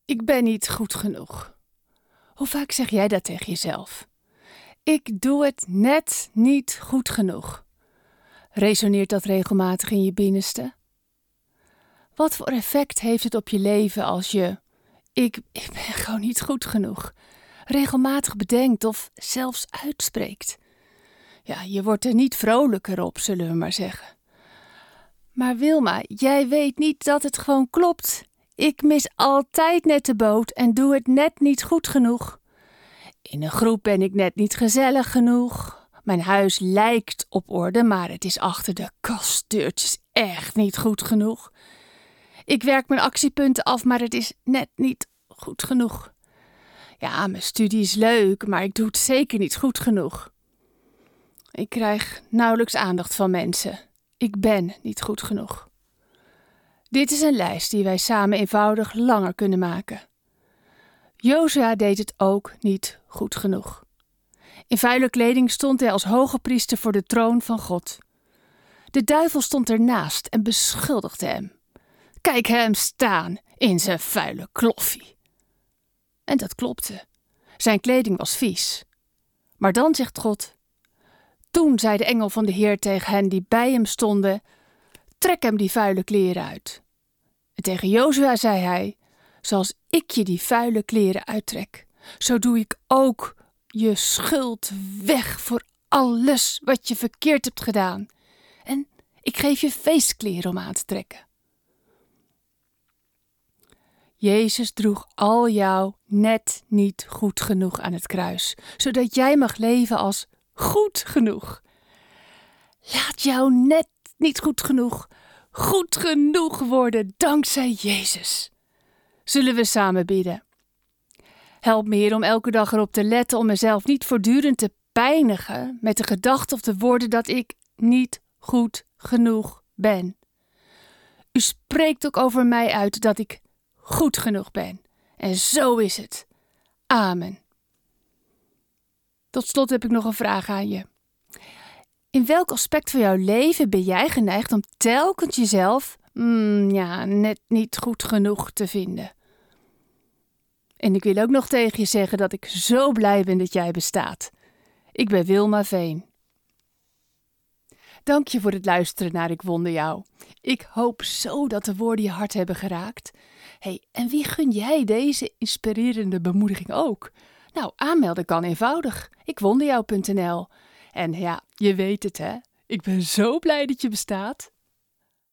Ik ben niet goed genoeg. Hoe vaak zeg jij dat tegen jezelf? Ik doe het net niet goed genoeg. Resoneert dat regelmatig in je binnenste? Wat voor effect heeft het op je leven als je ik ben gewoon niet goed genoeg regelmatig bedenkt of zelfs uitspreekt? Ja, je wordt er niet vrolijker op, zullen we maar zeggen. Maar Wilma, jij weet niet dat het gewoon klopt. Ik mis altijd net de boot en doe het net niet goed genoeg. In een groep ben ik net niet gezellig genoeg. Mijn huis lijkt op orde, maar het is achter de kastdeurtjes echt niet goed genoeg. Ik werk mijn actiepunten af, maar het is net niet goed genoeg. Ja, mijn studie is leuk, maar ik doe het zeker niet goed genoeg. Ik krijg nauwelijks aandacht van mensen. Ik ben niet goed genoeg. Dit is een lijst die wij samen eenvoudig langer kunnen maken. Jozua deed het ook niet goed genoeg. In vuile kleding stond hij als hoge priester voor de troon van God. De duivel stond ernaast en beschuldigde hem. Kijk hem staan in zijn vuile kloffie. En dat klopte. Zijn kleding was vies. Maar dan zegt God: Toen zei de engel van de Heer tegen hen die bij hem stonden: Trek hem die vuile kleren uit. En tegen Jozua zei hij: Zoals ik je die vuile kleren uittrek, zo doe ik ook je schuld weg voor alles wat je verkeerd hebt gedaan. En ik geef je feestkleren om aan te trekken. Jezus droeg al jou net niet goed genoeg aan het kruis, zodat jij mag leven als goed genoeg. Laat jou net niet goed genoeg worden dankzij Jezus. Zullen we samen bidden? Help me, Heer, om elke dag erop te letten om mezelf niet voortdurend te pijnigen met de gedachte of de woorden dat ik niet goed genoeg ben. U spreekt ook over mij uit dat ik goed genoeg ben. En zo is het. Amen. Tot slot heb ik nog een vraag aan je. In welk aspect van jouw leven ben jij geneigd om telkens jezelf net niet goed genoeg te vinden? En ik wil ook nog tegen je zeggen dat ik zo blij ben dat jij bestaat. Ik ben Wilma Veen. Dank je voor het luisteren naar Ik Wonder Jou. Ik hoop zo dat de woorden je hart hebben geraakt. En wie gun jij deze inspirerende bemoediging ook? Nou, aanmelden kan eenvoudig. ikwonderjou.nl. En ja, je weet het hè. Ik ben zo blij dat je bestaat.